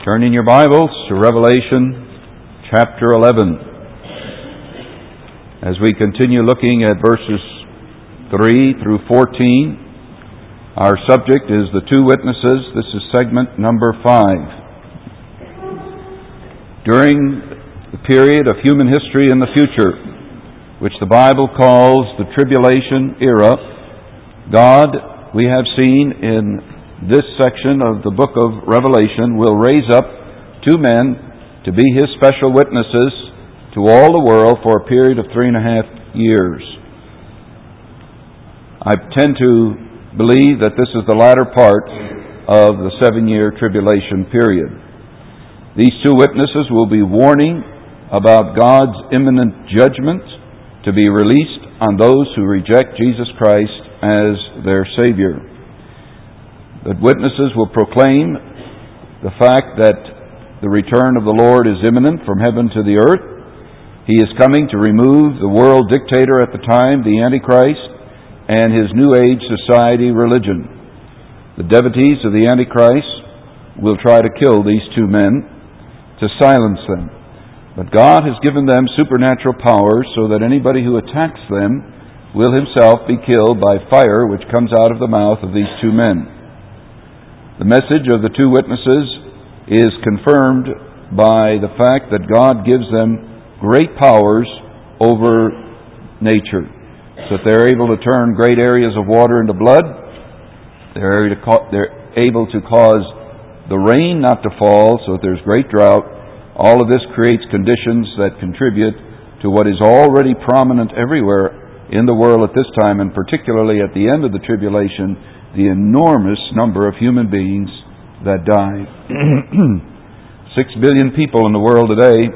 Turn in your Bibles to Revelation chapter 11. As we continue looking at verses 3 through 14, our subject is the two witnesses. This is segment number 5. During the period of human history in the future, which the Bible calls the tribulation era, God, we have seen in this section of the book of Revelation, will raise up two men to be His special witnesses to all the world for a period of 3.5 years. I tend to believe that this is the latter part of the 7-year tribulation period. These two witnesses will be warning about God's imminent judgment to be released on those who reject Jesus Christ as their Savior. The witnesses will proclaim the fact that the return of the Lord is imminent from heaven to the earth. He is coming to remove the world dictator at the time, the Antichrist, and his New Age society religion. The devotees of the Antichrist will try to kill these two men, to silence them. But God has given them supernatural powers so that anybody who attacks them will himself be killed by fire which comes out of the mouth of these two men. The message of the two witnesses is confirmed by the fact that God gives them great powers over nature, so that they're able to turn great areas of water into blood. They're able to cause the rain not to fall, so that there's great drought. All of this creates conditions that contribute to what is already prominent everywhere in the world at this time, and particularly at the end of the tribulation, the enormous number of human beings that die. 6 billion people in the world today.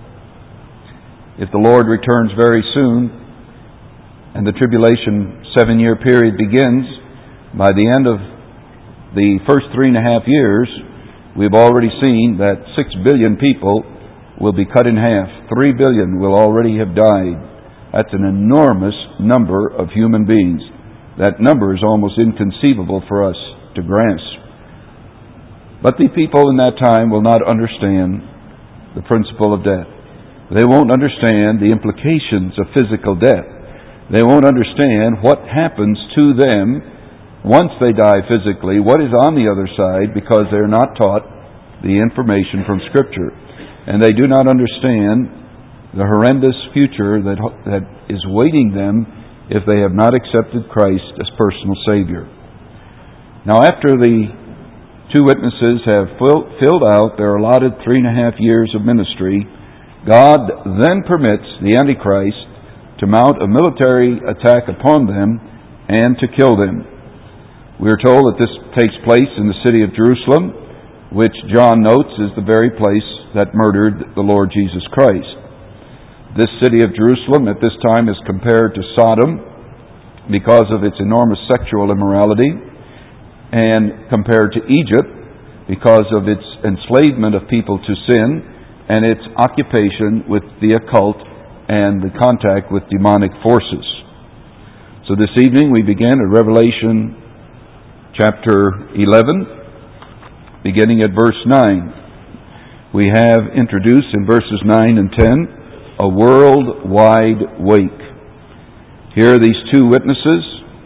If the Lord returns very soon and the tribulation 7-year period begins, by the end of the first 3.5 years, we've already seen that 6 billion people will be cut in half. 3 billion will already have died. That's an enormous number of human beings. That number is almost inconceivable for us to grasp. But the people in that time will not understand the principle of death. They won't understand the implications of physical death. They won't understand what happens to them once they die physically, what is on the other side, because they're not taught the information from Scripture. And they do not understand the horrendous future that is waiting them if they have not accepted Christ as personal Savior. Now, after the two witnesses have filled out their allotted 3.5 years of ministry, God then permits the Antichrist to mount a military attack upon them and to kill them. We are told that this takes place in the city of Jerusalem, which John notes is the very place that murdered the Lord Jesus Christ. This city of Jerusalem at this time is compared to Sodom because of its enormous sexual immorality, and compared to Egypt because of its enslavement of people to sin and its occupation with the occult and the contact with demonic forces. So this evening we begin at Revelation chapter 11, beginning at verse 9. We have introduced in verses 9 and 10 a worldwide wake. Here these two witnesses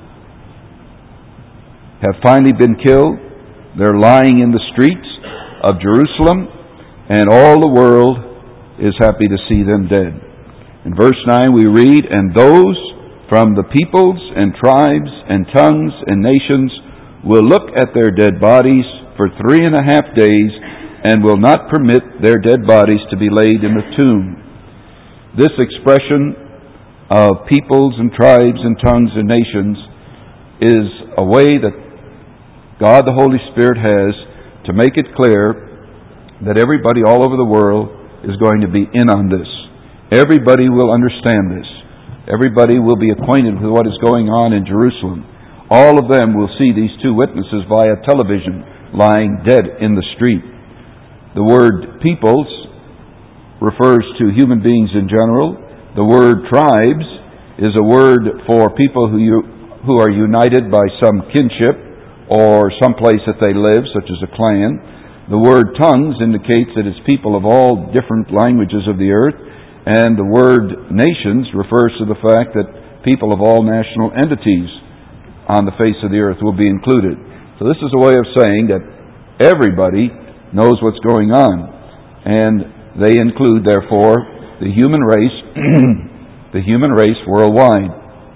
have finally been killed. They're lying in the streets of Jerusalem, and all the world is happy to see them dead. In verse 9 we read, "And those from the peoples and tribes and tongues and nations will look at their dead bodies for 3.5 days, and will not permit their dead bodies to be laid in the tomb." This expression of peoples and tribes and tongues and nations is a way that God the Holy Spirit has to make it clear that everybody all over the world is going to be in on this. Everybody will understand this. Everybody will be acquainted with what is going on in Jerusalem. All of them will see these two witnesses via television lying dead in the street. The word peoples refers to human beings in general. The word tribes is a word for people who are united by some kinship or some place that they live, such as a clan. The word tongues indicates that it's people of all different languages of the earth, and the word nations refers to the fact that people of all national entities on the face of the earth will be included. So this is a way of saying that everybody knows what's going on, and they include, therefore, the human race, the human race worldwide.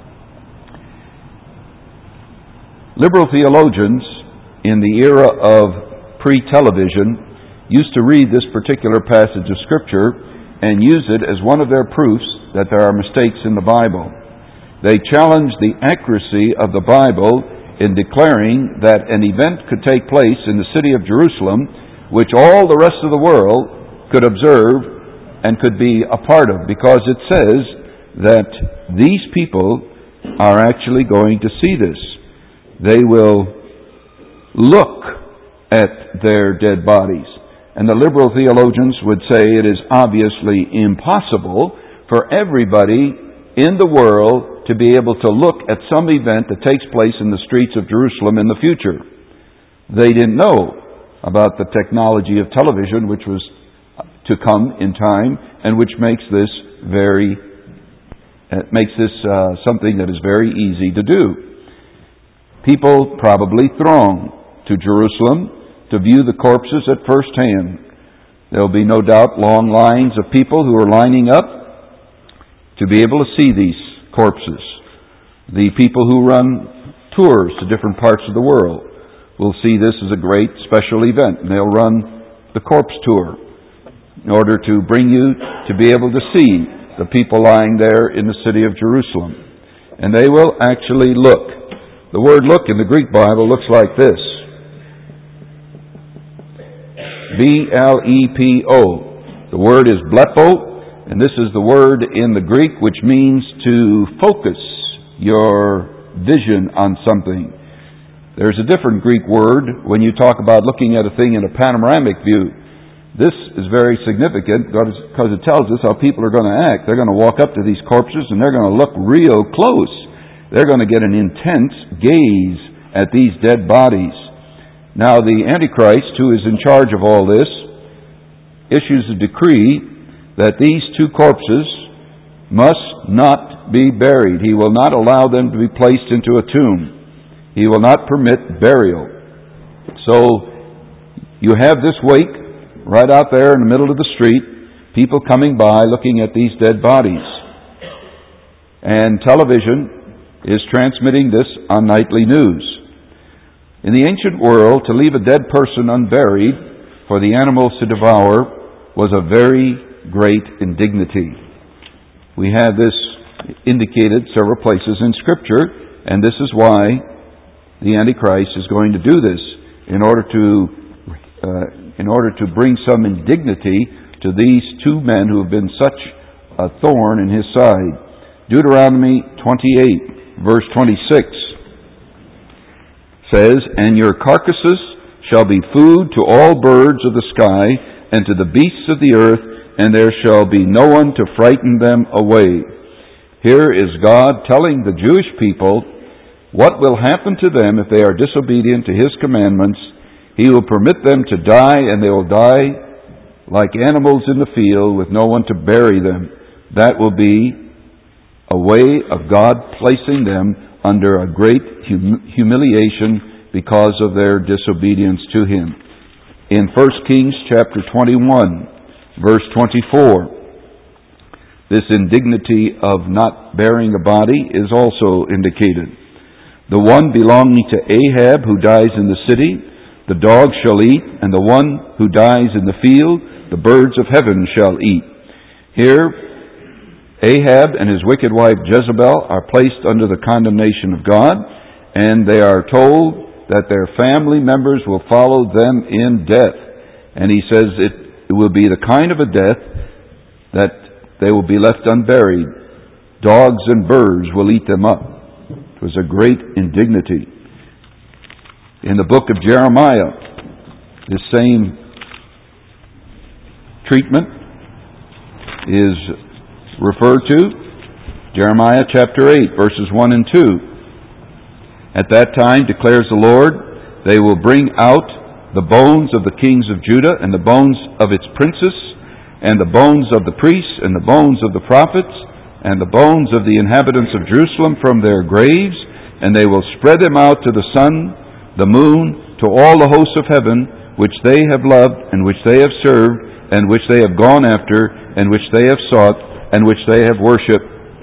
Liberal theologians in the era of pre-television used to read this particular passage of Scripture and use it as one of their proofs that there are mistakes in the Bible. They challenged the accuracy of the Bible in declaring that an event could take place in the city of Jerusalem which all the rest of the world could observe and could be a part of, because it says that these people are actually going to see this. They will look at their dead bodies. And the liberal theologians would say it is obviously impossible for everybody in the world to be able to look at some event that takes place in the streets of Jerusalem in the future. They didn't know about the technology of television, which was to come in time, and which makes this something that is very easy to do. People probably throng to Jerusalem to view the corpses at first hand. There will be no doubt long lines of people who are lining up to be able to see these corpses. The people who run tours to different parts of the world will see this as a great special event, and they'll run the corpse tour in order to bring you to be able to see the people lying there in the city of Jerusalem. And they will actually look. The word look in the Greek Bible looks like this. B-L-E-P-O. The word is blepo, and this is the word in the Greek which means to focus your vision on something. There's a different Greek word when you talk about looking at a thing in a panoramic view. This is very significant because it tells us how people are going to act. They're going to walk up to these corpses and they're going to look real close. They're going to get an intense gaze at these dead bodies. Now, the Antichrist, who is in charge of all this, issues a decree that these two corpses must not be buried. He will not allow them to be placed into a tomb. He will not permit burial. So, you have this wake right out there in the middle of the street, people coming by looking at these dead bodies. And television is transmitting this on nightly news. In the ancient world, to leave a dead person unburied for the animals to devour was a very great indignity. We have this indicated several places in Scripture, and this is why the Antichrist is going to do this, in order to bring some indignity to these two men who have been such a thorn in his side. Deuteronomy 28, verse 26 says, "And your carcasses shall be food to all birds of the sky and to the beasts of the earth, and there shall be no one to frighten them away." Here is God telling the Jewish people what will happen to them if they are disobedient to His commandments. He will permit them to die, and they will die like animals in the field with no one to bury them. That will be a way of God placing them under a great humiliation because of their disobedience to Him. In 1 Kings chapter 21, verse 24, this indignity of not burying a body is also indicated. "The one belonging to Ahab who dies in the city, the dog shall eat, and the one who dies in the field, the birds of heaven shall eat." Here, Ahab and his wicked wife Jezebel are placed under the condemnation of God, and they are told that their family members will follow them in death. And he says it will be the kind of a death that they will be left unburied. Dogs and birds will eat them up. It was a great indignity. In the book of Jeremiah, this same treatment is referred to. Jeremiah chapter 8, verses 1 and 2. "At that time, declares the Lord, they will bring out the bones of the kings of Judah, and the bones of its princes, and the bones of the priests, and the bones of the prophets, and the bones of the inhabitants of Jerusalem from their graves, and they will spread them out to the sun, the moon, to all the hosts of heaven, which they have loved, and which they have served, and which they have gone after, and which they have sought, and which they have worshipped.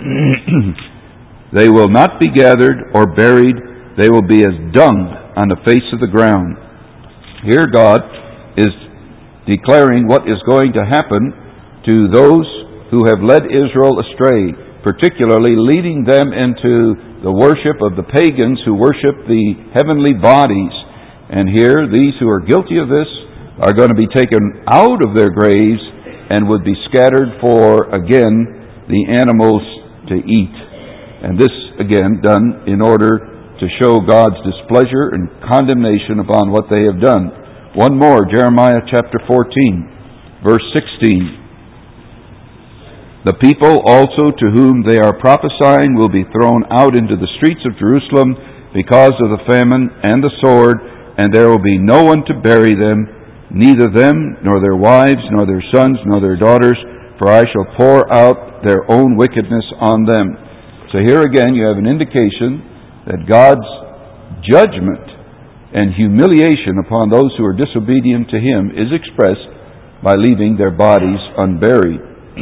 They will not be gathered or buried, they will be as dung on the face of the ground. Here God is declaring what is going to happen to those who have led Israel astray, particularly leading them into the worship of the pagans who worship the heavenly bodies. And here, these who are guilty of this are going to be taken out of their graves and would be scattered for, again, the animals to eat. And this, again, done in order to show God's displeasure and condemnation upon what they have done. One more, Jeremiah chapter 14, verse 16. The people also to whom they are prophesying will be thrown out into the streets of Jerusalem because of the famine and the sword, and there will be no one to bury them, neither them, nor their wives, nor their sons, nor their daughters, for I shall pour out their own wickedness on them. So here again you have an indication that God's judgment and humiliation upon those who are disobedient to Him is expressed by leaving their bodies unburied.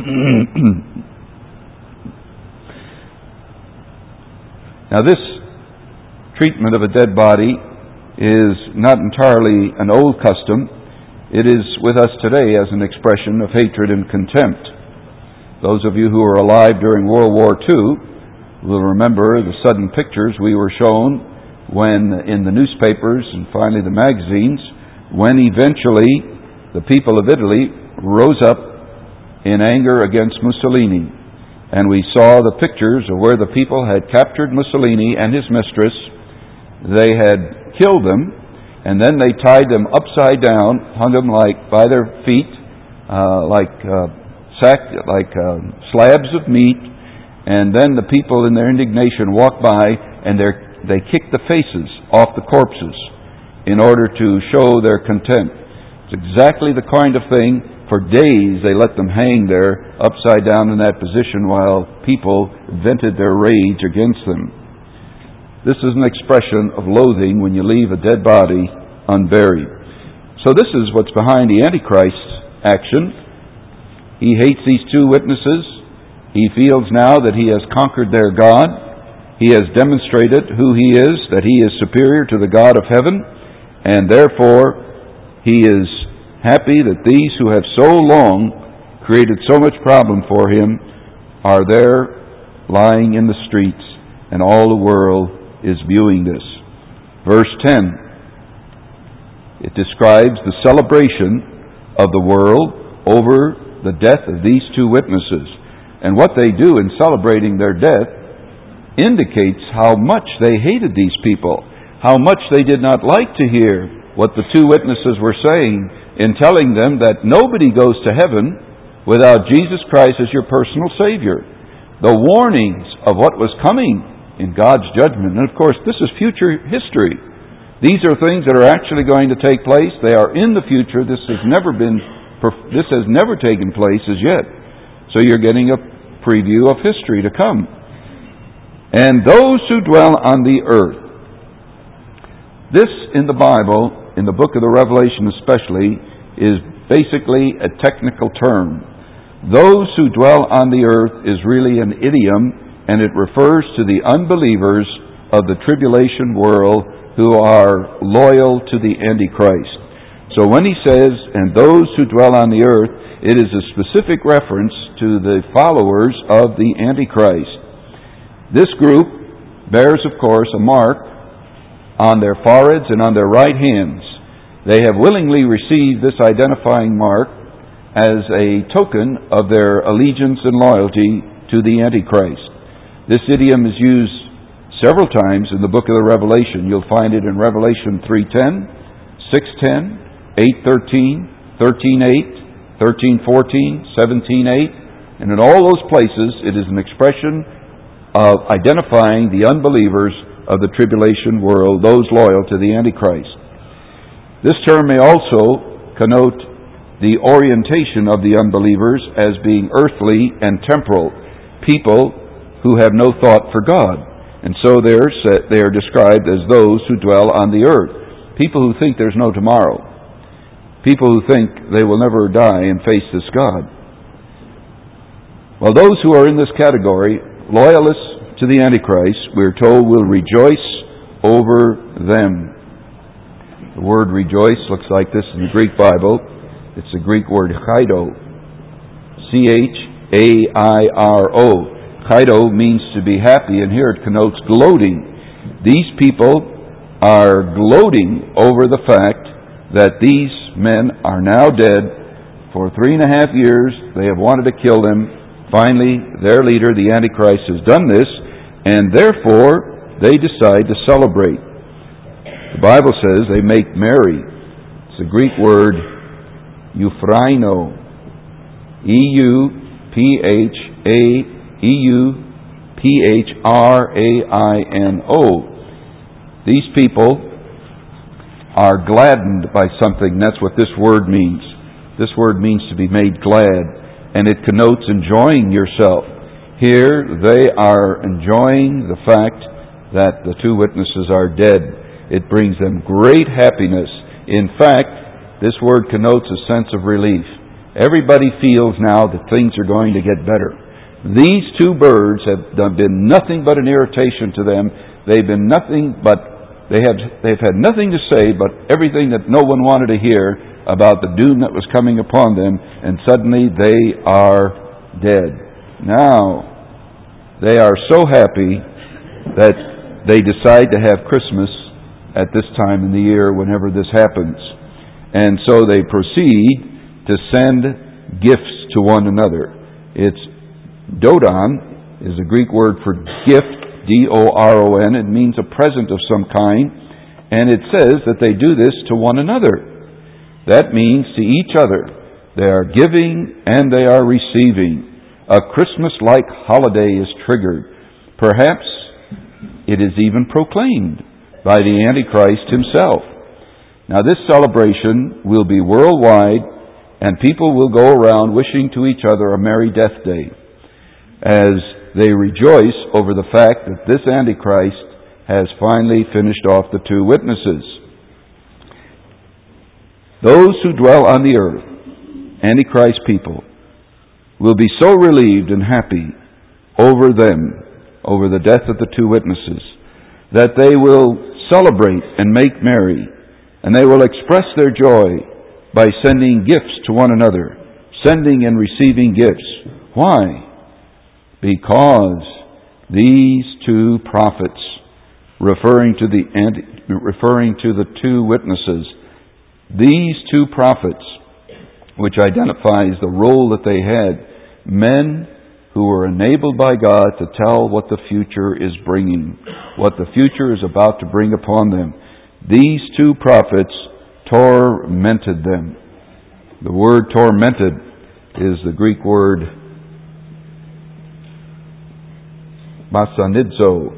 Now this treatment of a dead body is not entirely an old custom. It is with us today as an expression of hatred and contempt. Those of you who were alive during World War II will remember the sudden pictures we were shown when in the newspapers and finally the magazines, when eventually the people of Italy rose up in anger against Mussolini. And we saw the pictures of where the people had captured Mussolini and his mistress. They had killed them, and then they tied them upside down, hung them like by their feet, like slabs of meat. And then the people in their indignation walked by and they kicked the faces off the corpses in order to show their contempt. It's exactly the kind of thing. For days they let them hang there upside down in that position while people vented their rage against them. This is an expression of loathing when you leave a dead body unburied. So this is what's behind the Antichrist's action. He hates these two witnesses. He feels now that he has conquered their God. He has demonstrated who he is, that he is superior to the God of heaven, and therefore he is happy that these who have so long created so much problem for him are there lying in the streets, and all the world is viewing this. Verse 10, it describes the celebration of the world over the death of these two witnesses. And what they do in celebrating their death indicates how much they hated these people, how much they did not like to hear what the two witnesses were saying in telling them that nobody goes to heaven without Jesus Christ as your personal Savior. The warnings of what was coming in God's judgment. And of course, this is future history. These are things that are actually going to take place. They are in the future. This has never taken place as yet. So you're getting a preview of history to come. And those who dwell on the earth. This in the Bible, in the book of the Revelation especially, is basically a technical term. Those who dwell on the earth is really an idiom, and it refers to the unbelievers of the tribulation world who are loyal to the Antichrist. So when he says, and those who dwell on the earth, it is a specific reference to the followers of the Antichrist. This group bears, of course, a mark on their foreheads and on their right hands. They have willingly received this identifying mark as a token of their allegiance and loyalty to the Antichrist. This idiom is used several times in the book of the Revelation. You'll find it in Revelation 3:10, 6:10, 8:13, 13:8, 13:14, 17:8, and in all those places it is an expression of identifying the unbelievers of the tribulation world, those loyal to the Antichrist. This term may also connote the orientation of the unbelievers as being earthly and temporal, people who have no thought for God. And so they are described as those who dwell on the earth, people who think there's no tomorrow, people who think they will never die and face this God. Well, those who are in this category, loyalists to the Antichrist, we're told will rejoice over them. The word rejoice looks like this in the Greek Bible. It's the Greek word chaido. C-H-A-I-R-O. Chaido means to be happy, and here it connotes gloating. These people are gloating over the fact that these men are now dead. For 3.5 years, they have wanted to kill them. Finally, their leader, the Antichrist, has done this, and therefore they decide to celebrate. The Bible says they make merry. It's the Greek word euphraino. E-U-P-H-A-E-U-P-H-R-A-I-N-O. These people are gladdened by something. That's what this word means. This word means to be made glad, and it connotes enjoying yourself. Here they are enjoying the fact that the two witnesses are dead. It brings them great happiness. In fact, this word connotes a sense of relief. Everybody feels now that things are going to get better. These two birds have been nothing but an irritation to them. They've had nothing to say but everything that no one wanted to hear about the doom that was coming upon them, and suddenly they are dead. Now, they are so happy that they decide to have Christmas at this time in the year whenever this happens. And so they proceed to send gifts to one another. It's dodon is a Greek word for gift, D-O-R-O-N. It means a present of some kind. And it says that they do this to one another. That means to each other. They are giving and they are receiving. A Christmas-like holiday is triggered. Perhaps it is even proclaimed by the Antichrist himself. Now this celebration will be worldwide, and people will go around wishing to each other a Merry Death Day as they rejoice over the fact that this Antichrist has finally finished off the two witnesses. Those who dwell on the earth, Antichrist people, will be so relieved and happy over them, over the death of the two witnesses, that they will celebrate and make merry, and they will express their joy by sending gifts to one another, sending and receiving gifts. Why? Because these two prophets, referring to the two witnesses, these two prophets, which identifies the role that they had, men who were enabled by God to tell what the future is bringing, what the future is about to bring upon them. These two prophets tormented them. The word tormented is the Greek word basanidzo.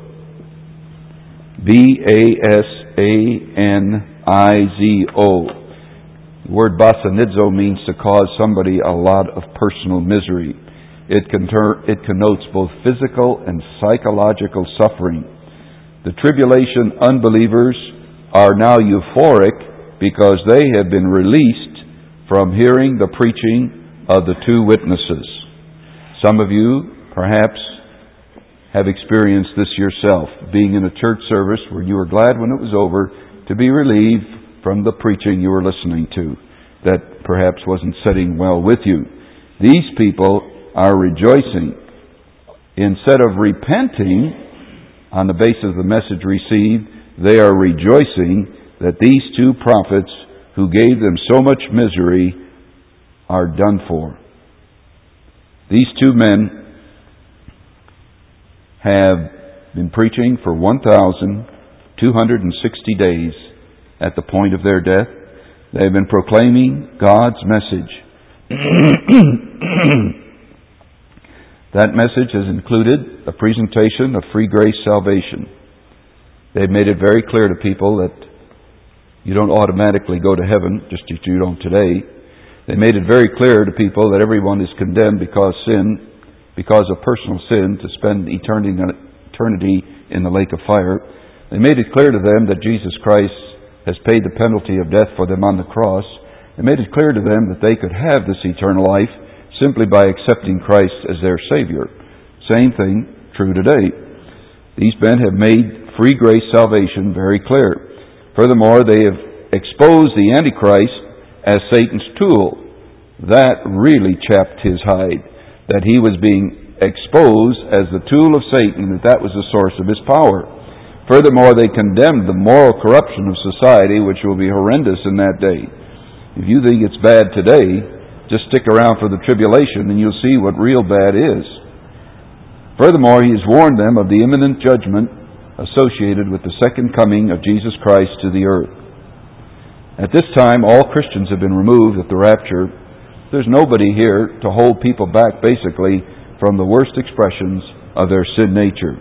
B-A-S-A-N-I-Z-O. The word basanidzo means to cause somebody a lot of personal misery. It connotes both physical and psychological suffering. The tribulation unbelievers are now euphoric because they have been released from hearing the preaching of the two witnesses. Some of you, perhaps, have experienced this yourself, being in a church service where you were glad when it was over to be relieved from the preaching you were listening to that perhaps wasn't sitting well with you. These people are rejoicing. Instead of repenting on the basis of the message received, they are rejoicing that these two prophets who gave them so much misery are done for. These two men have been preaching for 1,260 days at the point of their death. They have been proclaiming God's message. That message has included a presentation of free grace salvation. They've made it very clear to people that You don't automatically go to heaven, just as you don't today. They made it very clear to people that everyone is condemned because of personal sin, to spend eternity in the lake of fire. They made it clear to them that Jesus Christ has paid the penalty of death for them on the cross. They made it clear to them that they could have this eternal life simply by accepting Christ as their Savior. Same thing true today. These men have made free grace salvation very clear. Furthermore, they have exposed the Antichrist as Satan's tool. That really chapped his hide, that he was being exposed as the tool of Satan, that was the source of his power. Furthermore, they condemned the moral corruption of society, which will be horrendous in that day. If you think it's bad today, just stick around for the tribulation and you'll see what real bad is. Furthermore, he has warned them of the imminent judgment associated with the second coming of Jesus Christ to the earth. At this time, all Christians have been removed at the rapture. There's nobody here to hold people back, basically, from the worst expressions of their sin nature.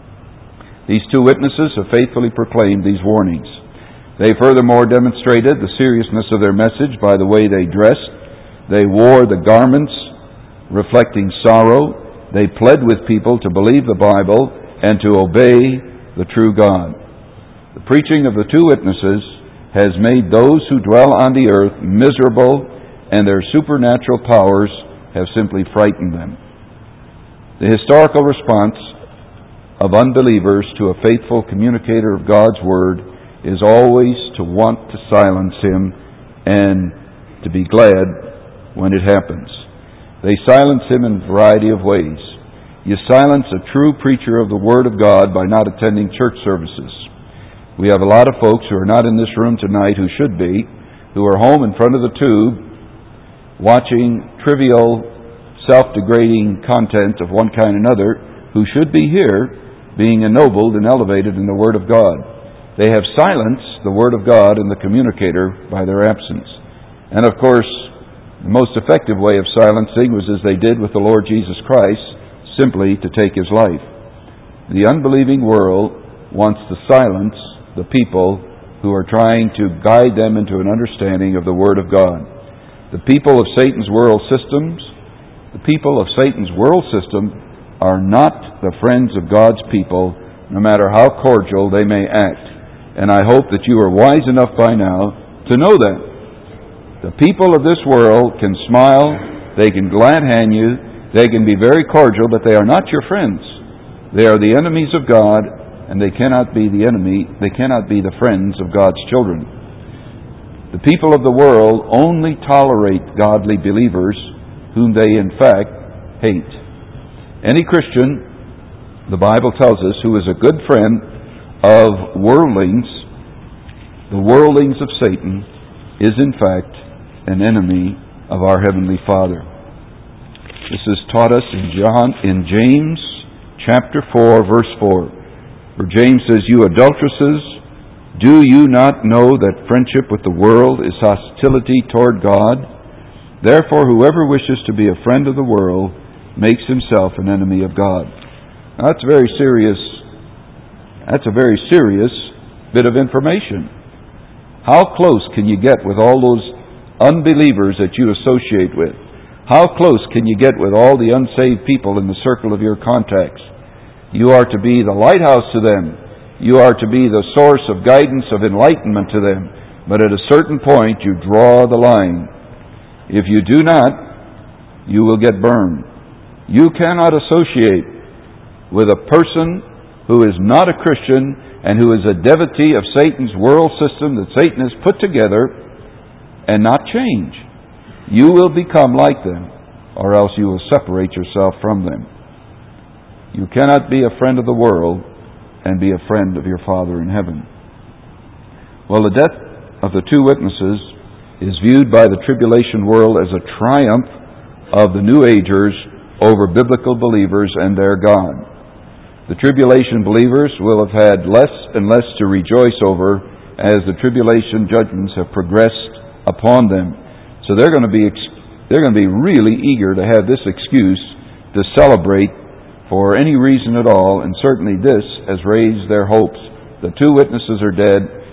These two witnesses have faithfully proclaimed these warnings. They furthermore demonstrated the seriousness of their message by the way they dressed. They wore the garments reflecting sorrow. They pled with people to believe the Bible and to obey the true God. The preaching of the two witnesses has made those who dwell on the earth miserable, and their supernatural powers have simply frightened them. The historical response of unbelievers to a faithful communicator of God's Word is always to want to silence him and to be glad when it happens. They silence him in a variety of ways. You silence a true preacher of the Word of God by not attending church services. We have a lot of folks who are not in this room tonight who should be, who are home in front of the tube watching trivial, self-degrading content of one kind or another, who should be here being ennobled and elevated in the Word of God. They have silenced the Word of God and the communicator by their absence. And of course, the most effective way of silencing was as they did with the Lord Jesus Christ, simply to take His life. The unbelieving world wants to silence the people who are trying to guide them into an understanding of the Word of God. The people of Satan's world system are not the friends of God's people, no matter how cordial they may act. And I hope that you are wise enough by now to know that. The people of this world can smile, they can glad hand you, they can be very cordial, but they are not your friends. They are the enemies of God, and they cannot be the friends of God's children. The people of the world only tolerate godly believers whom they in fact hate. Any Christian, the Bible tells us, who is a good friend of worldlings, the worldlings of Satan, is in fact an enemy of our Heavenly Father. This is taught us in James chapter 4, verse 4. For James says, "You adulteresses, do you not know that friendship with the world is hostility toward God? Therefore, whoever wishes to be a friend of the world makes himself an enemy of God." Now, that's a very serious bit of information. How close can you get with all those unbelievers that you associate with? How close can you get with all the unsaved people in the circle of your contacts? You are to be the lighthouse to them. You are to be the source of guidance, of enlightenment to them. But at a certain point, you draw the line. If you do not, you will get burned. You cannot associate with a person who is not a Christian and who is a devotee of Satan's world system that Satan has put together and not change. You will become like them, or else you will separate yourself from them. You cannot be a friend of the world and be a friend of your Father in heaven. Well, the death of the two witnesses is viewed by the tribulation world as a triumph of the New Agers over biblical believers and their God. The tribulation believers will have had less and less to rejoice over as the tribulation judgments have progressed upon them. So they're going to be really eager to have this excuse to celebrate for any reason at all, and certainly this has raised their hopes. The two witnesses are dead,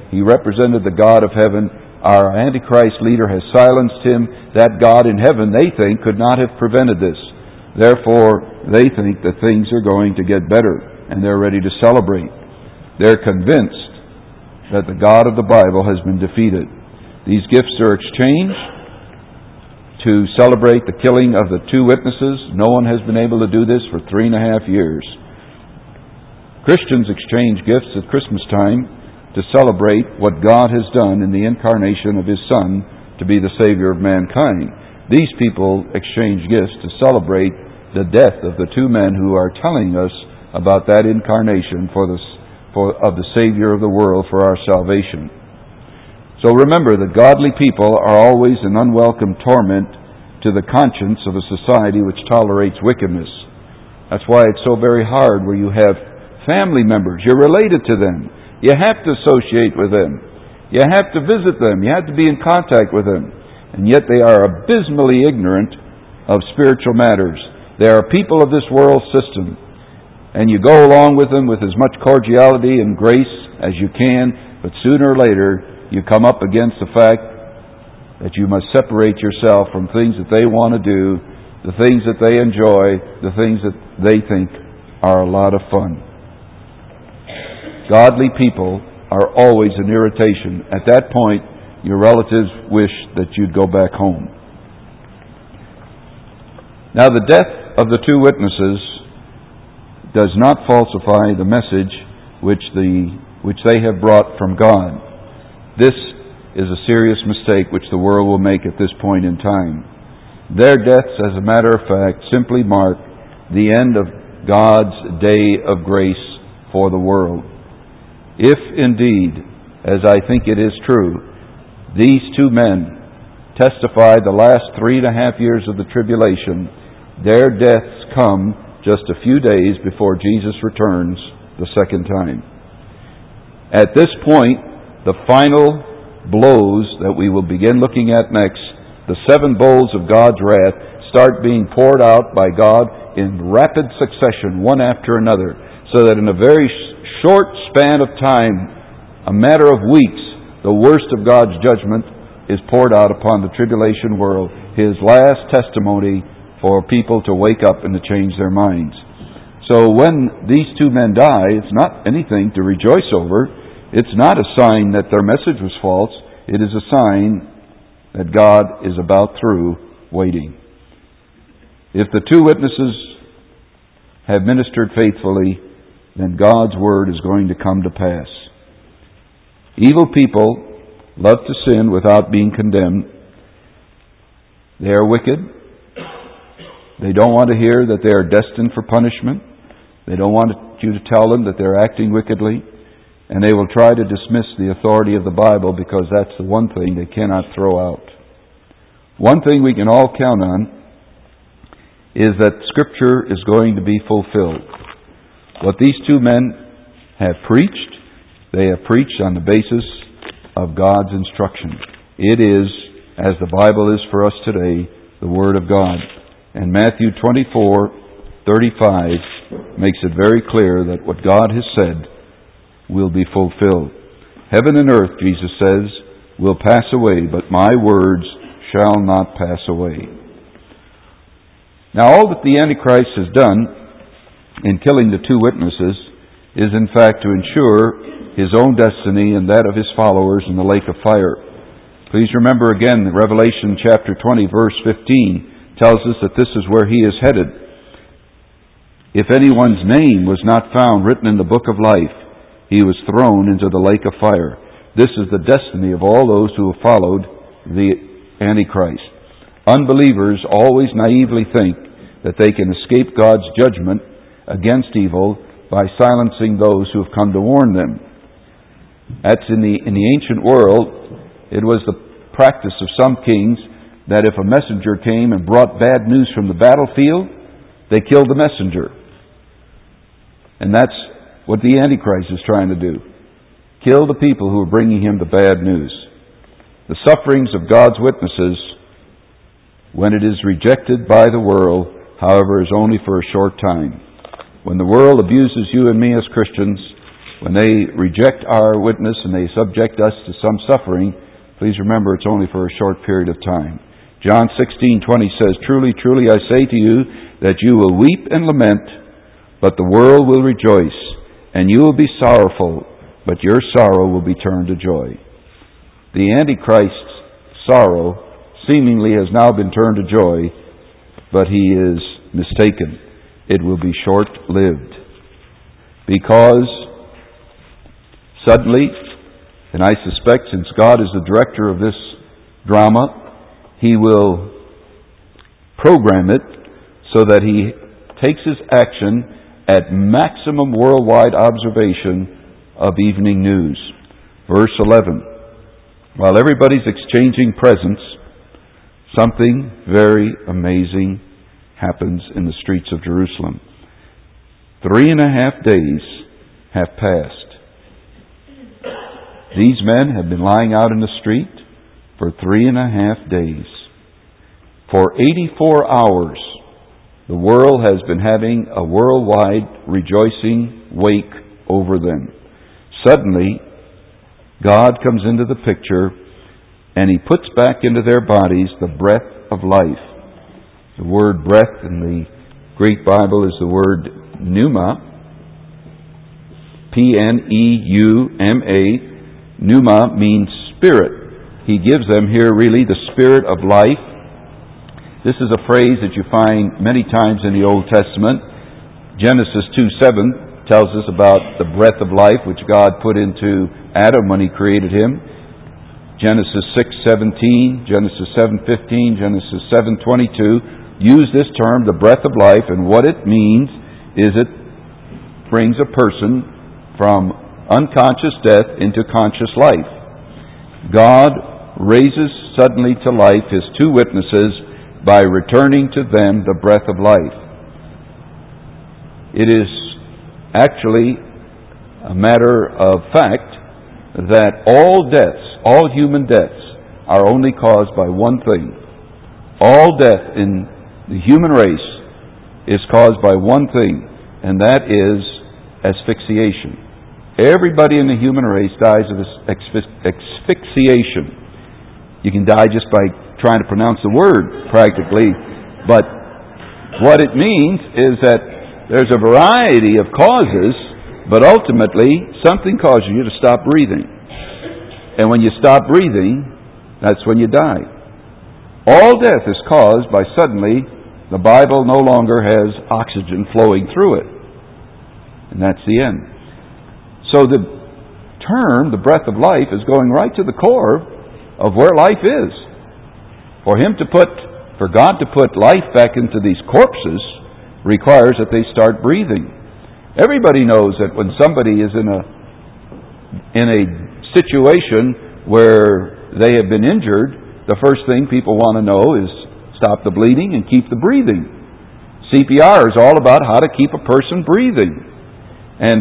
He represented the God of heaven. Our Antichrist leader has silenced him. That God in heaven, they think, could not have prevented this. Therefore, they think that things are going to get better, and they're ready to celebrate. They're convinced that the God of the Bible has been defeated. These gifts are exchanged to celebrate the killing of the two witnesses. No one has been able to do this for 3.5 years. Christians exchange gifts at Christmas time to celebrate what God has done in the incarnation of His Son to be the Savior of mankind. These people exchange gifts to celebrate the death of the two men who are telling us about that incarnation of the Savior of the world for our salvation. So remember that godly people are always an unwelcome torment to the conscience of a society which tolerates wickedness. That's why it's so very hard where you have family members. You're related to them. You have to associate with them. You have to visit them. You have to be in contact with them. And yet they are abysmally ignorant of spiritual matters. They are people of this world system. And you go along with them with as much cordiality and grace as you can, but sooner or later you come up against the fact that you must separate yourself from things that they want to do, the things that they enjoy, the things that they think are a lot of fun. Godly people are always an irritation. At that point, your relatives wish that you'd go back home. Now, the death of the two witnesses does not falsify the message which they have brought from God. This is a serious mistake which the world will make at this point in time. Their deaths, as a matter of fact, simply mark the end of God's day of grace for the world. If indeed, as I think it is true, these two men testified the last 3.5 years of the tribulation, their deaths come just a few days before Jesus returns the second time. At this point, the final blows that we will begin looking at next, the 7 bowls of God's wrath, start being poured out by God in rapid succession, one after another, so that in a very short span of time, a matter of weeks, the worst of God's judgment is poured out upon the tribulation world, His last testimony for people to wake up and to change their minds. So when these two men die, it's not anything to rejoice over. It's not a sign that their message was false. It is a sign that God is about through waiting. If the two witnesses have ministered faithfully, then God's word is going to come to pass. Evil people love to sin without being condemned. They are wicked. They don't want to hear that they are destined for punishment. They don't want you to tell them that they're acting wickedly. And they will try to dismiss the authority of the Bible because that's the one thing they cannot throw out. One thing we can all count on is that Scripture is going to be fulfilled. What these two men have preached, they have preached on the basis of God's instruction. It is, as the Bible is for us today, the Word of God. And Matthew 24:35 makes it very clear that what God has said will be fulfilled. Heaven and earth, Jesus says, will pass away, but my words shall not pass away. Now, all that the Antichrist has done in killing the two witnesses is in fact to ensure his own destiny and that of his followers in the lake of fire. Please remember again that Revelation chapter 20 verse 15 tells us that this is where he is headed. If anyone's name was not found written in the book of life, he was thrown into the lake of fire. This is the destiny of all those who have followed the Antichrist. Unbelievers always naively think that they can escape God's judgment against evil by silencing those who have come to warn them. That's in the ancient world, it was the practice of some kings that if a messenger came and brought bad news from the battlefield, they killed the messenger. And that's what the Antichrist is trying to do. Kill the people who are bringing him the bad news. The sufferings of God's witnesses, when it is rejected by the world, however, is only for a short time. When the world abuses you and me as Christians, when they reject our witness and they subject us to some suffering, please remember it's only for a short period of time. John 16:20 says, "Truly, truly, I say to you that you will weep and lament, but the world will rejoice, and you will be sorrowful, but your sorrow will be turned to joy." The Antichrist's sorrow seemingly has now been turned to joy, but he is mistaken. It will be short-lived. Because suddenly, and I suspect since God is the director of this drama, He will program it so that He takes His action at maximum worldwide observation of evening news. Verse 11. While everybody's exchanging presents, something very amazing happens in the streets of Jerusalem. 3.5 days have passed. These men have been lying out in the street for 3.5 days. For 84 hours, the world has been having a worldwide rejoicing wake over them. Suddenly, God comes into the picture and He puts back into their bodies the breath of life. The word breath in the Greek Bible is the word pneuma, P-N-E-U-M-A. Pneuma means spirit. He gives them here really the spirit of life. This is a phrase that you find many times in the Old Testament. Genesis 2:7 tells us about the breath of life which God put into Adam when He created him. Genesis 6:17, Genesis 7:15, Genesis 7:22 use this term, the breath of life, and what it means is it brings a person from unconscious death into conscious life. God raises suddenly to life His two witnesses by returning to them the breath of life. It is actually a matter of fact that all deaths, all human deaths, are only caused by one thing. All death in the human race is caused by one thing, and that is asphyxiation. Everybody in the human race dies of asphyxiation. You can die just by trying to pronounce the word, practically. But what it means is that there's a variety of causes, but ultimately something causes you to stop breathing. And when you stop breathing, that's when you die. All death is caused by suddenly the Bible no longer has oxygen flowing through it. And that's the end. So the term, the breath of life, is going right to the core of where life is. For God to put life back into these corpses requires that they start breathing. Everybody knows that when somebody is in a situation where they have been injured, the first thing people want to know is stop the bleeding and keep the breathing. CPR is all about how to keep a person breathing and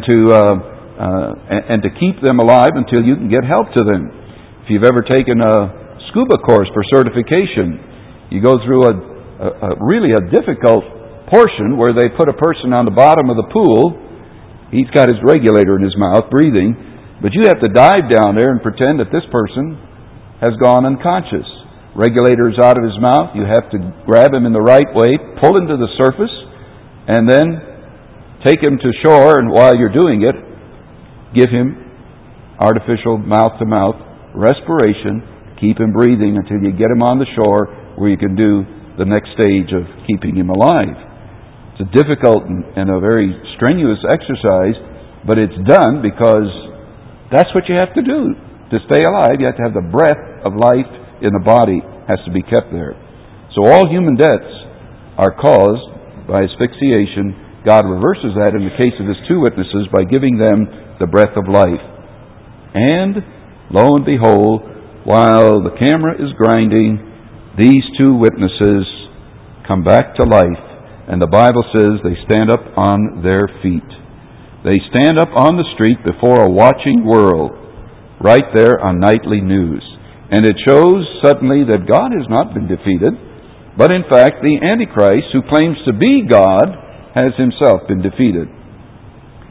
to keep them alive until you can get help to them. If you've ever taken a scuba course for certification, you go through a really difficult portion where they put a person on the bottom of the pool. He's got his regulator in his mouth, breathing, but you have to dive down there and pretend that this person has gone unconscious. Regulator is out of his mouth. You have to grab him in the right way, pull him to the surface, and then take him to shore, and while you're doing it, give him artificial mouth-to-mouth respiration, keep him breathing until you get him on the shore where you can do the next stage of keeping him alive. It's a difficult and a very strenuous exercise, but it's done because that's what you have to do. To stay alive, you have to have the breath of life in the body, has to be kept there. So all human deaths are caused by asphyxiation. God reverses that in the case of His two witnesses by giving them the breath of life. And lo and behold, while the camera is grinding, these two witnesses come back to life, and the Bible says they stand up on their feet. They stand up on the street before a watching world, right there on nightly news. And it shows suddenly that God has not been defeated, but in fact the Antichrist, who claims to be God, has himself been defeated.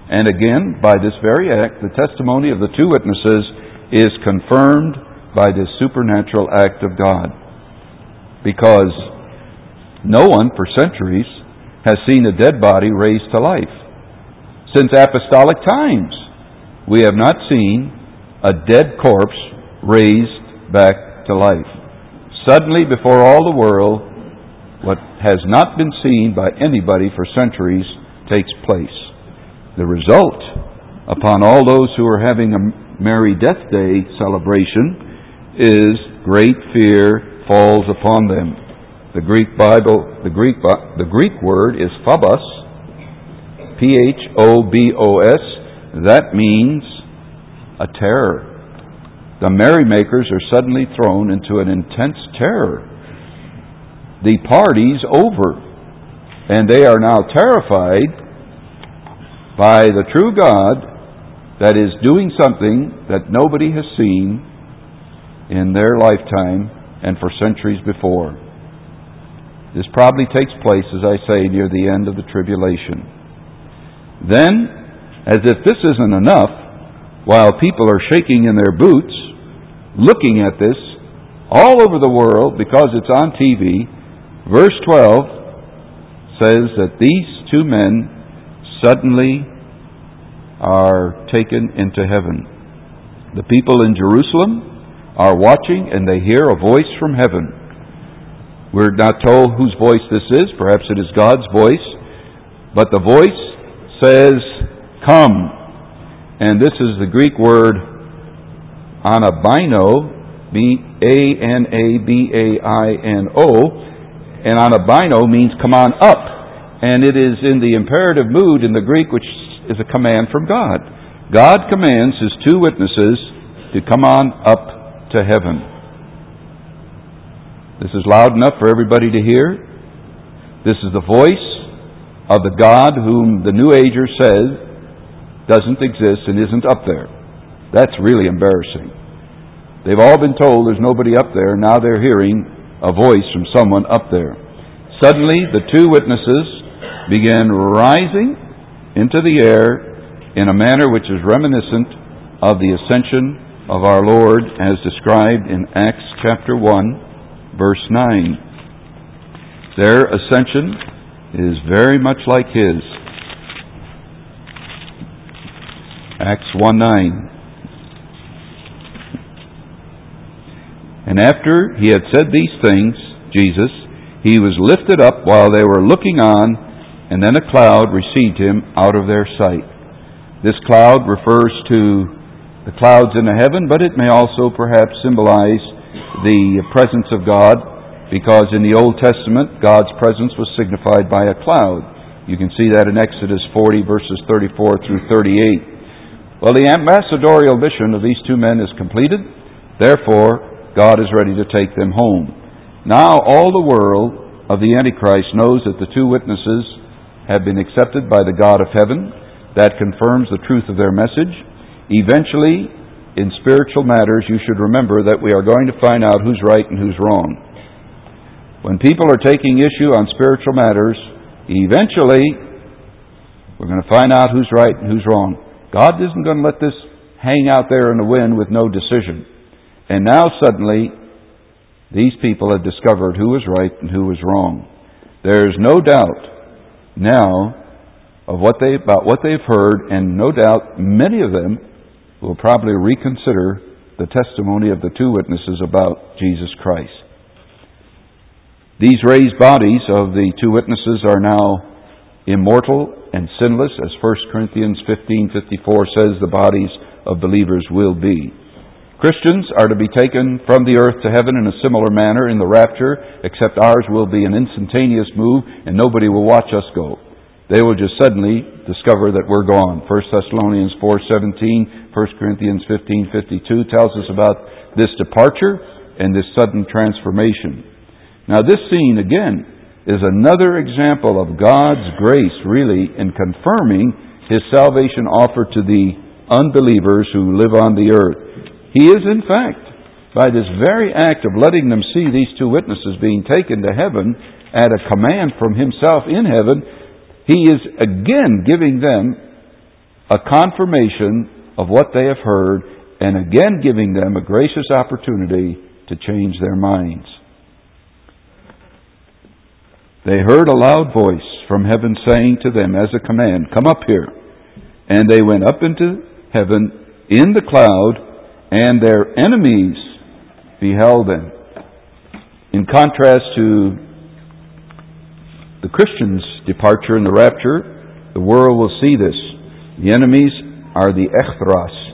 And again, by this very act, the testimony of the two witnesses is confirmed by this supernatural act of God. Because no one for centuries has seen a dead body raised to life. Since apostolic times, we have not seen a dead corpse raised back to life. Suddenly, before all the world, what has not been seen by anybody for centuries takes place. The result, upon all those who are having a Merry Death Day celebration, is great fear falls upon them. The Greek word is phobos, P-H-O-B-O-S. That means a terror. The merrymakers are suddenly thrown into an intense terror. The party's over, and they are now terrified by the true God that is doing something that nobody has seen in their lifetime and for centuries before. This probably takes place, as I say, near the end of the tribulation. Then, as if this isn't enough, while people are shaking in their boots, looking at this all over the world because it's on TV, verse 12 says that these two men suddenly are taken into heaven. The people in Jerusalem are watching, and they hear a voice from heaven. We're not told whose voice this is. Perhaps it is God's voice. But the voice says, "Come." And this is the Greek word anabino, B-A-N-A-B-A-I-N-O. And anabino means come on up. And it is in the imperative mood in the Greek, which is a command from God. God commands His two witnesses to come on up to heaven. This is loud enough for everybody to hear. This is the voice of the God whom the New Ager says doesn't exist and isn't up there. That's really embarrassing. They've all been told there's nobody up there. Now they're hearing a voice from someone up there. Suddenly, the two witnesses began rising into the air in a manner which is reminiscent of the ascension of our Lord as described in Acts chapter 1, verse 9. Their ascension is very much like His. Acts 1:9. And after He had said these things, Jesus, He was lifted up while they were looking on, and then a cloud received Him out of their sight. This cloud refers to the clouds in the heaven, but it may also perhaps symbolize the presence of God, because in the Old Testament, God's presence was signified by a cloud. You can see that in Exodus 40, verses 34 through 38. Well, the ambassadorial mission of these two men is completed. Therefore, God is ready to take them home. Now all the world of the Antichrist knows that the two witnesses have been accepted by the God of heaven. That confirms the truth of their message. Eventually, in spiritual matters, you should remember that we are going to find out who's right and who's wrong. When people are taking issue on spiritual matters, eventually, we're going to find out who's right and who's wrong. God isn't going to let this hang out there in the wind with no decision. And now suddenly, these people have discovered who was right and who was wrong. There is no doubt now about what they've heard, and no doubt many of them will probably reconsider the testimony of the two witnesses about Jesus Christ. These raised bodies of the two witnesses are now immortal and sinless, as 1 Corinthians 15:54 says the bodies of believers will be. Christians are to be taken from the earth to heaven in a similar manner in the rapture, except ours will be an instantaneous move and nobody will watch us go. They will just suddenly discover that we're gone. 1 Thessalonians 4:17, 1 Corinthians 15:52 tells us about this departure and this sudden transformation. Now this scene, again, is another example of God's grace, really, in confirming His salvation offer to the unbelievers who live on the earth. He is, in fact, by this very act of letting them see these two witnesses being taken to heaven at a command from Himself in heaven, He is again giving them a confirmation of what they have heard, and again giving them a gracious opportunity to change their minds. They heard a loud voice from heaven saying to them as a command, "Come up here." And they went up into heaven in the cloud, and their enemies beheld them. In contrast to the Christians' departure in the rapture, the world will see this. The enemies are the Echthros,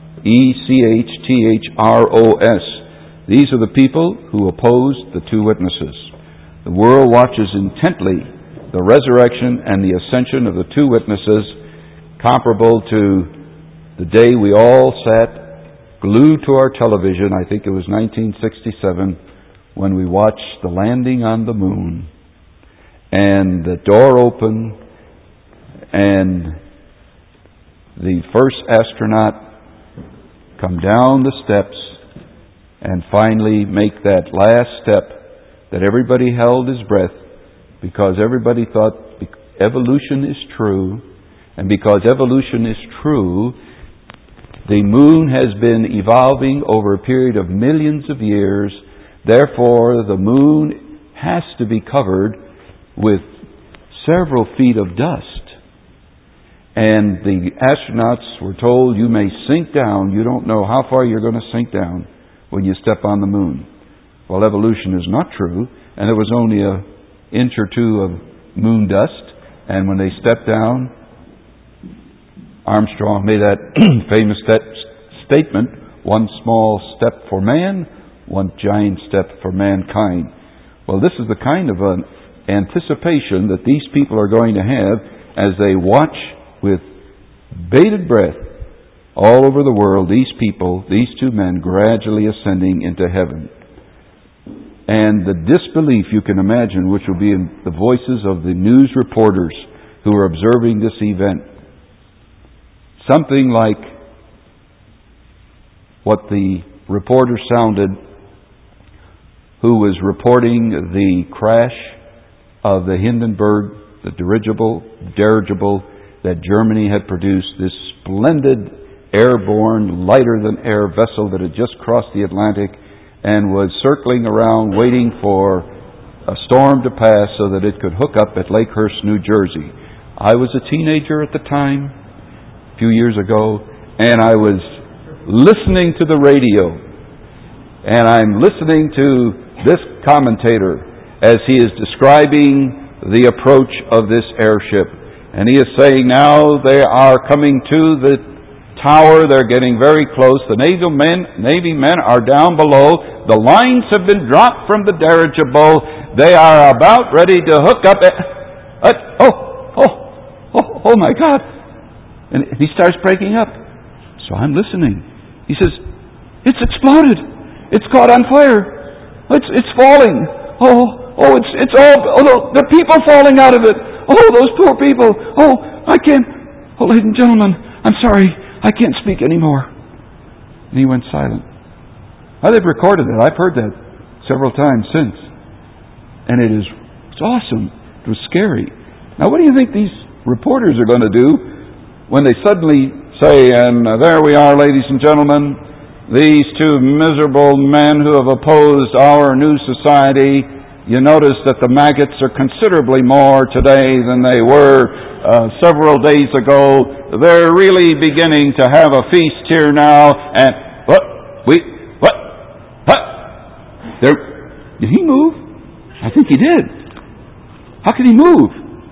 Echthros. These are the people who opposed the two witnesses. The world watches intently the resurrection and the ascension of the two witnesses, comparable to the day we all sat glued to our television, I think it was 1967, when we watched the landing on the moon, and the door opened, and the first astronaut come down the steps and finally make that last step that everybody held his breath, because everybody thought evolution is true, and because evolution is true, the moon has been evolving over a period of millions of years. Therefore, the moon has to be covered with several feet of dust. And the astronauts were told, you may sink down. You don't know how far you're going to sink down when you step on the moon. Well, evolution is not true, and there was only an inch or two of moon dust. And when they stepped down, Armstrong made that famous statement, one small step for man, one giant step for mankind. Well, this is the kind of an anticipation that these people are going to have as they watch with bated breath all over the world, these people, these two men, gradually ascending into heaven. And the disbelief you can imagine, which will be in the voices of the news reporters who are observing this event. Something like what the reporter sounded who was reporting the crash of the Hindenburg, the dirigible that Germany had produced, this splendid airborne, lighter-than-air vessel that had just crossed the Atlantic and was circling around waiting for a storm to pass so that it could hook up at Lakehurst, New Jersey. I was a teenager at the time, a few years ago, and I was listening to the radio. And I'm listening to this commentator as he is describing the approach of this airship. And he is saying now they are coming to the tower. They're getting very close. The Navy men are down below. The lines have been dropped from the dirigible. They are about ready to hook up. Oh my God. And he starts breaking up. So I'm listening. He says, it's exploded. It's caught on fire. It's falling. It's all, the people falling out of it. Oh, those poor people. Oh, I can't. Oh, ladies and gentlemen, I'm sorry. I can't speak anymore. And he went silent. Now, they've recorded it. I've heard that several times since. And it's awesome. It was scary. Now, what do you think these reporters are going to do when they suddenly say, and there we are, ladies and gentlemen, these two miserable men who have opposed our new society. You notice that the maggots are considerably more today than they were several days ago. They're really beginning to have a feast here now. And did he move? I think he did. How could he move?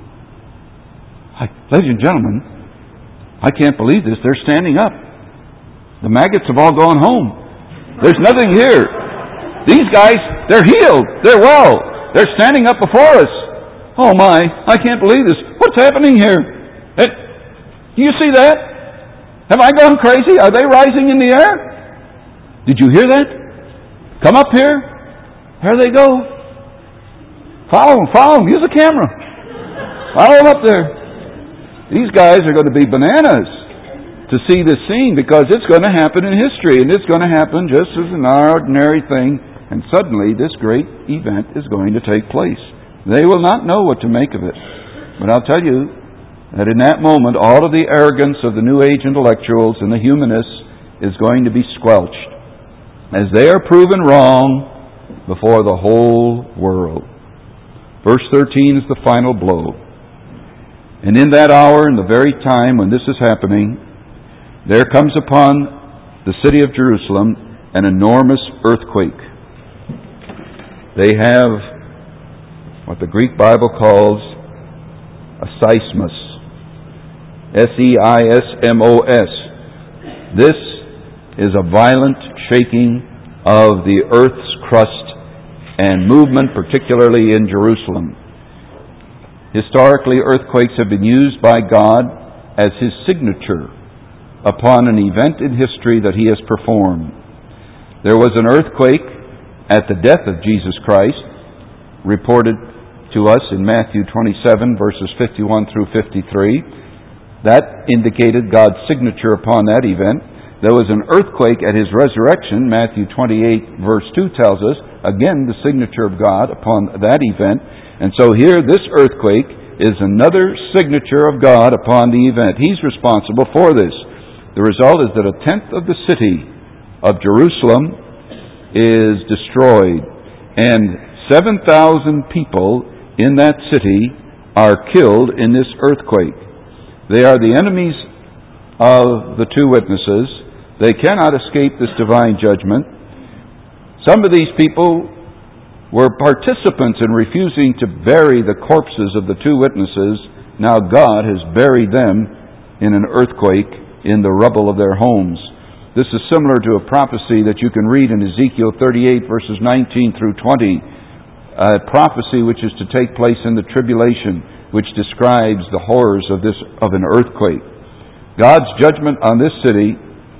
Ladies and gentlemen, I can't believe this. They're standing up. The maggots have all gone home. There's nothing here. These guys, they're healed. They're well. They're standing up before us. Oh my, I can't believe this. What's happening here? Do you see that? Have I gone crazy? Are they rising in the air? Did you hear that? Come up here. There they go. Follow them. Use the camera. Follow them up there. These guys are going to be bananas to see this scene, because it's going to happen in history, and it's going to happen just as an ordinary thing, and suddenly this great event is going to take place. They will not know what to make of it. But I'll tell you, that in that moment all of the arrogance of the New Age intellectuals and the humanists is going to be squelched, as they are proven wrong before the whole world. Verse 13 is the final blow. And in that hour, in the very time when this is happening, there comes upon the city of Jerusalem an enormous earthquake. They have what the Greek Bible calls a seismos. S-E-I-S-M-O-S. This is a violent shaking of the earth's crust and movement, particularly in Jerusalem. Historically, earthquakes have been used by God as His signature upon an event in history that He has performed. There was an earthquake at the death of Jesus Christ, reported to us in Matthew 27, verses 51 through 53. That indicated God's signature upon that event. There was an earthquake at His resurrection. Matthew 28, verse 2 tells us, again, the signature of God upon that event. And so here, this earthquake is another signature of God upon the event. He's responsible for this. The result is that a tenth of the city of Jerusalem is destroyed, and 7,000 people in that city are killed in this earthquake. They are the enemies of the two witnesses. They cannot escape this divine judgment. Some of these people were participants in refusing to bury the corpses of the two witnesses. Now God has buried them in an earthquake in the rubble of their homes. This is similar to a prophecy that you can read in Ezekiel 38, verses 19 through 20. A prophecy which is to take place in the tribulation, which describes the horrors of an earthquake. God's judgment on this city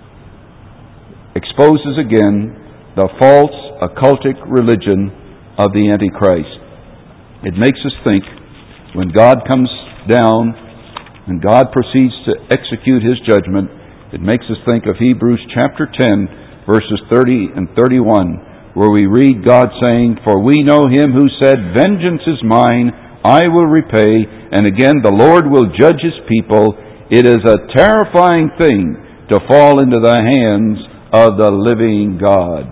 exposes again the false occultic religion of the Antichrist. It makes us think, when God comes down and God proceeds to execute His judgment, it makes us think of Hebrews chapter 10, verses 30 and 31, where we read God saying, "For we know Him who said, 'Vengeance is mine, I will repay,' and again, 'The Lord will judge His people.' It is a terrifying thing to fall into the hands of the living God."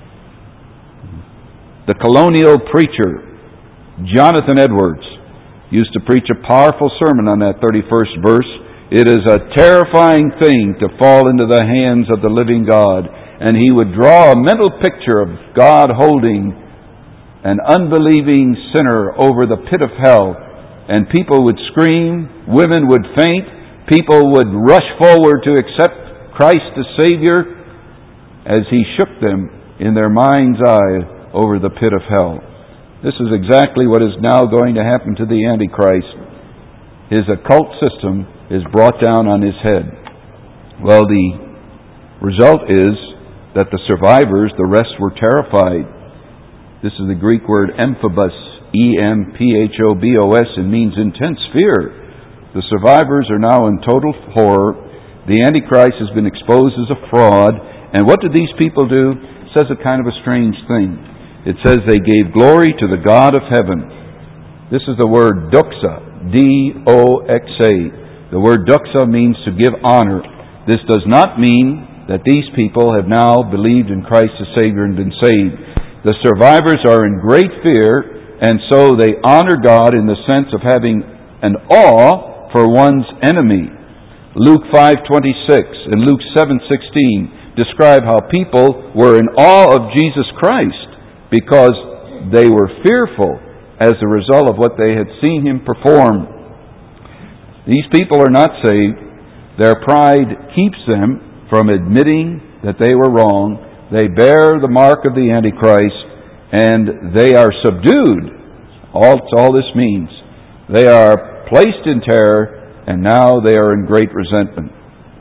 The colonial preacher, Jonathan Edwards, used to preach a powerful sermon on that 31st verse. It is a terrifying thing to fall into the hands of the living God. And he would draw a mental picture of God holding an unbelieving sinner over the pit of hell. And people would scream, women would faint, people would rush forward to accept Christ as Savior as He shook them in their mind's eye over the pit of hell. This is exactly what is now going to happen to the Antichrist. His occult system is brought down on his head. Well, the result is that the survivors, the rest, were terrified. This is the Greek word emphobos, E-M-P-H-O-B-O-S, and means intense fear. The survivors are now in total horror. The Antichrist has been exposed as a fraud. And what did these people do? It says a kind of a strange thing. It says they gave glory to the God of heaven. This is the word doxa, D-O-X-A. The word doxa means to give honor. This does not mean that these people have now believed in Christ as Savior and been saved. The survivors are in great fear, and so they honor God in the sense of having an awe for one's enemy. Luke 5:26 and Luke 7:16 describe how people were in awe of Jesus Christ because they were fearful as a result of what they had seen Him perform. These people are not saved. Their pride keeps them from admitting that they were wrong. They bear the mark of the Antichrist, and they are subdued. All this means. They are placed in terror, and now they are in great resentment.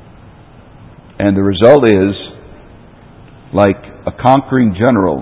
And the result is, like a conquering general,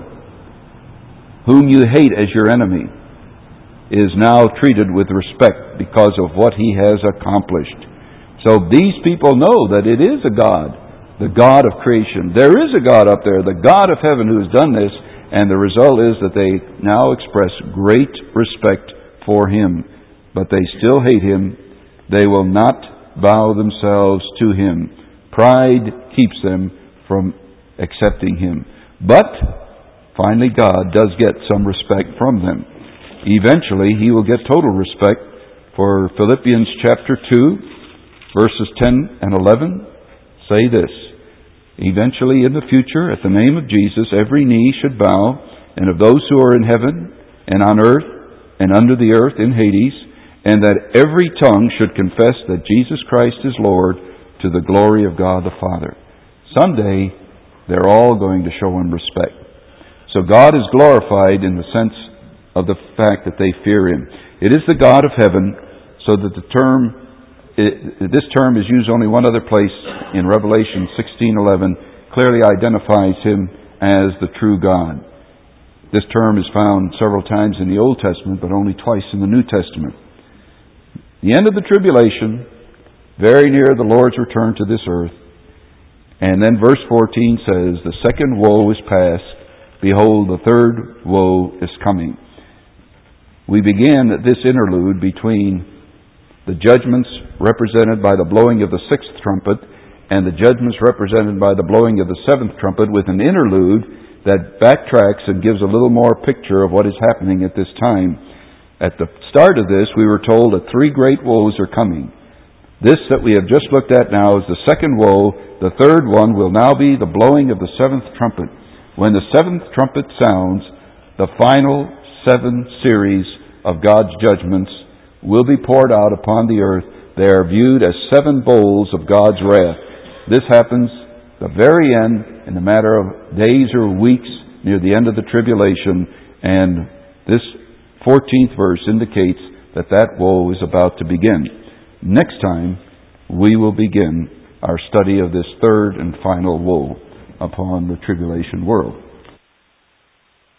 whom you hate as your enemy, is now treated with respect because of what he has accomplished. So these people know that it is a God, the God of creation. There is a God up there, the God of heaven, who has done this, and the result is that they now express great respect for Him. But they still hate Him, They will not bow themselves to Him. Pride keeps them from accepting Him. But finally, God does get some respect from them. Eventually, He will get total respect. For Philippians chapter 2, verses 10 and 11 say this: eventually, in the future, at the name of Jesus, every knee should bow, and of those who are in heaven and on earth and under the earth in Hades, and that every tongue should confess that Jesus Christ is Lord, to the glory of God the Father. Someday, they're all going to show Him respect. So God is glorified in the sense of the fact that they fear Him. It is the God of heaven, so that this term is used only one other place in Revelation 16:11, clearly identifies Him as the true God. This term is found several times in the Old Testament, but only twice in the New Testament. The end of the tribulation, very near the Lord's return to this earth. And then verse 14 says, the second woe is past. Behold, the third woe is coming. We begin this interlude between the judgments represented by the blowing of the sixth trumpet and the judgments represented by the blowing of the seventh trumpet, with an interlude that backtracks and gives a little more picture of what is happening at this time. At the start of this, we were told that three great woes are coming. This that we have just looked at now is the second woe. The third one will now be the blowing of the seventh trumpet. When the seventh trumpet sounds, the final 7 series of God's judgments will be poured out upon the earth. They are viewed as 7 bowls of God's wrath. This happens the very end, in a matter of days or weeks, near the end of the tribulation, and this 14th verse indicates that that woe is about to begin. Next time, we will begin our study of this third and final woe upon the tribulation world.